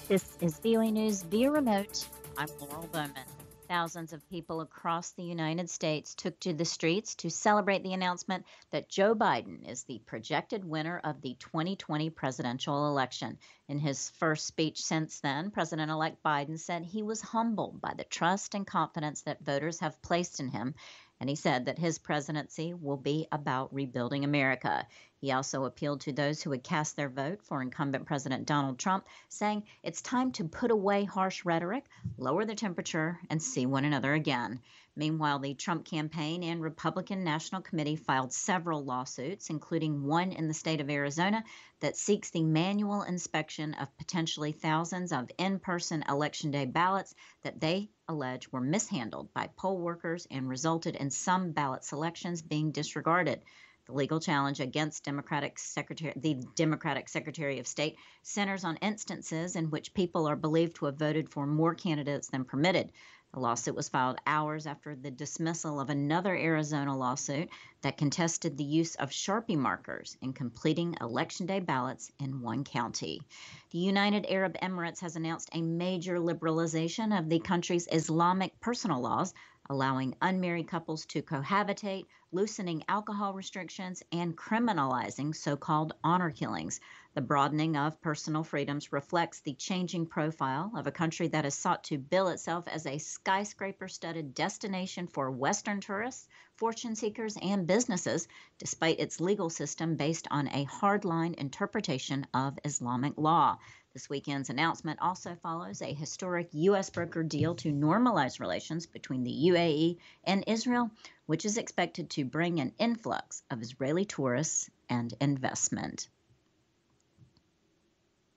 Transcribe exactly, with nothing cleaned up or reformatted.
This is V O A News via remote. I'm Laurel Bowman. Thousands of people across the United States took to the streets to celebrate the announcement that Joe Biden is the projected winner of the twenty twenty presidential election. In his first speech since then, President elect Biden said he was humbled by the trust and confidence that voters have placed in him. And he said that his presidency will be about rebuilding America. He also appealed to those who had cast their vote for incumbent President Donald Trump, saying it's time to put away harsh rhetoric, lower the temperature, and see one another again. Meanwhile, the Trump campaign and Republican National Committee filed several lawsuits, including one in the state of Arizona that seeks the manual inspection of potentially thousands of in-person Election Day ballots that they allege were mishandled by poll workers and resulted in some ballot selections being disregarded. The legal challenge against Democratic Secretary, the Democratic Secretary of State centers on instances in which people are believed to have voted for more candidates than permitted. The lawsuit was filed hours after the dismissal of another Arizona lawsuit that contested the use of Sharpie markers in completing Election Day ballots in one county. The United Arab Emirates has announced a major liberalization of the country's Islamic personal laws, allowing unmarried couples to cohabitate, loosening alcohol restrictions, and criminalizing so-called honor killings. The broadening of personal freedoms reflects the changing profile of a country that has sought to bill itself as a skyscraper-studded destination for Western tourists, fortune seekers, and businesses, despite its legal system based on a hardline interpretation of Islamic law. This weekend's announcement also follows a historic U S brokered deal to normalize relations between the U A E and Israel, which is expected to bring an influx of Israeli tourists and investment.